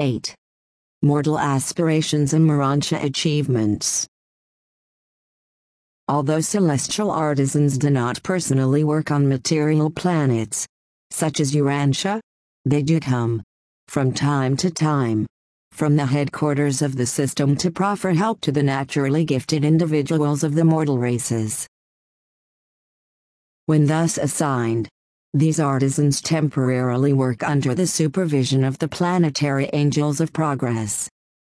8. Mortal aspirations and Morontia achievements. Although celestial artisans do not personally work on material planets, such as Urantia, they do come, from time to time, from the headquarters of the system to proffer help to the naturally gifted individuals of the mortal races. When thus assigned, these artisans temporarily work under the supervision of the planetary angels of progress.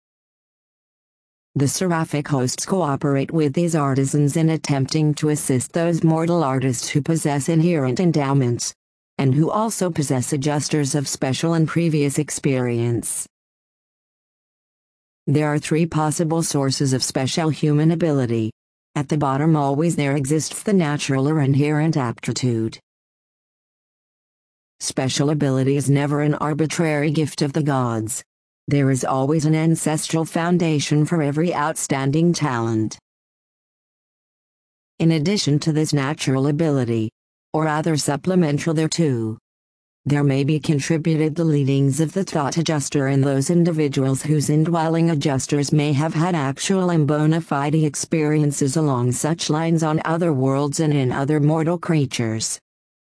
The seraphic hosts cooperate with these artisans in attempting to assist those mortal artists who possess inherent endowments, and who also possess adjusters of special and previous experience. There are 3 possible sources of special human ability. At the bottom always there exists the natural or inherent aptitude. Special ability is never an arbitrary gift of the gods. There is always an ancestral foundation for every outstanding talent. In addition to this natural ability, or other supplemental thereto, there may be contributed the leadings of the thought adjuster in those individuals whose indwelling adjusters may have had actual and bona fide experiences along such lines on other worlds and in other mortal creatures.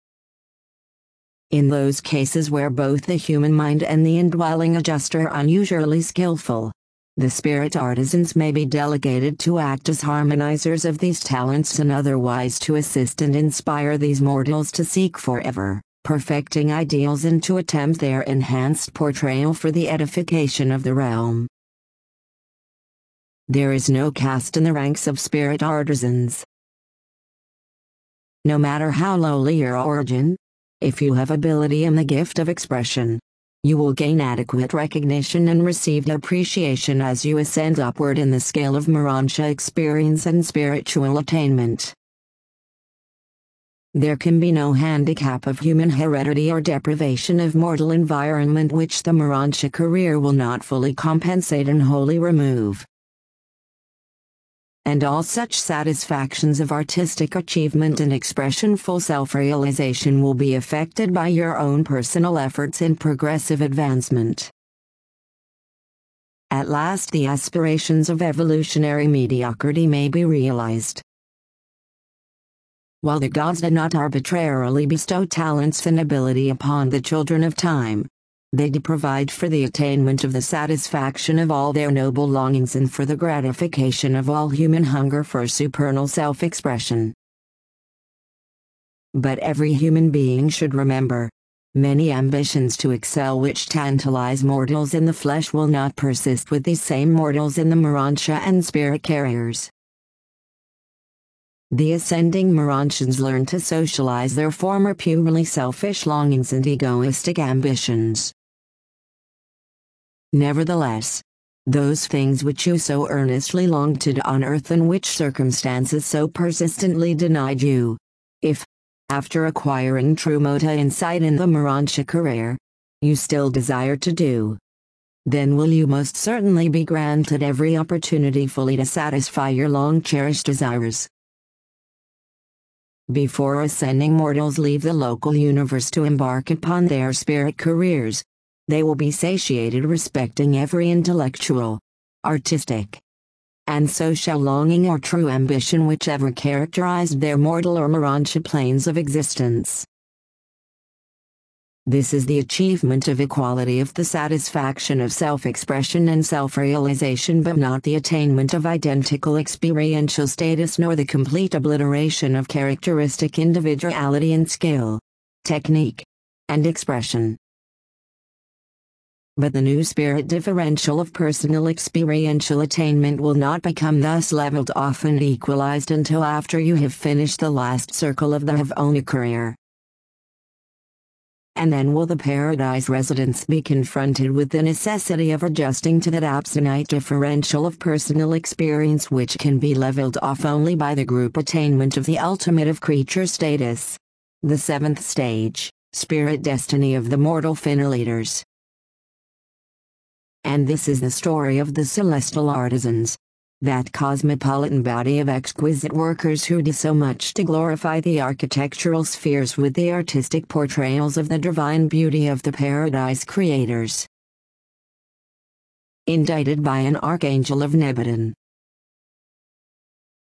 In those cases where both the human mind and the indwelling adjuster are unusually skillful, the spirit artisans may be delegated to act as harmonizers of these talents and otherwise to assist and inspire these mortals to seek forever perfecting ideals and to attempt their enhanced portrayal for the edification of the realm. There is no caste in the ranks of spirit artisans. No matter how lowly your origin, if you have ability and the gift of expression, you will gain adequate recognition and receive appreciation as you ascend upward in the scale of Morontia experience and spiritual attainment. There can be no handicap of human heredity or deprivation of mortal environment which the Morontia career will not fully compensate and wholly remove. And all such satisfactions of artistic achievement and expression, full self-realization will be affected by your own personal efforts in progressive advancement. At last the aspirations of evolutionary mediocrity may be realized. While the gods do not arbitrarily bestow talents and ability upon the children of time, they do provide for the attainment of the satisfaction of all their noble longings and for the gratification of all human hunger for supernal self-expression. But every human being should remember, many ambitions to excel which tantalize mortals in the flesh will not persist with these same mortals in the Morontia and spirit carriers. The ascending Morontians learn to socialize their former purely selfish longings and egoistic ambitions. Nevertheless, those things which you so earnestly longed to do on earth and which circumstances so persistently denied you, if, after acquiring true mota insight in the Morontia career, you still desire to do, then will you most certainly be granted every opportunity fully to satisfy your long-cherished desires. Before ascending mortals leave the local universe to embark upon their spirit careers, they will be satiated respecting every intellectual, artistic, and social longing or true ambition whichever characterized their mortal or Morontia planes of existence. This is the achievement of equality of the satisfaction of self-expression and self-realization, but not the attainment of identical experiential status nor the complete obliteration of characteristic individuality in skill, technique, and expression. But the new spirit differential of personal experiential attainment will not become thus leveled off and equalized until after you have finished the last circle of the Havona career. And then will the paradise residents be confronted with the necessity of adjusting to that absolute differential of personal experience which can be leveled off only by the group attainment of the ultimate of creature status, the 7th stage, spirit destiny of the mortal finaliters. And this is the story of the celestial artisans, that cosmopolitan body of exquisite workers who do so much to glorify the architectural spheres with the artistic portrayals of the divine beauty of the paradise creators. Indicted by an archangel of Nebadon.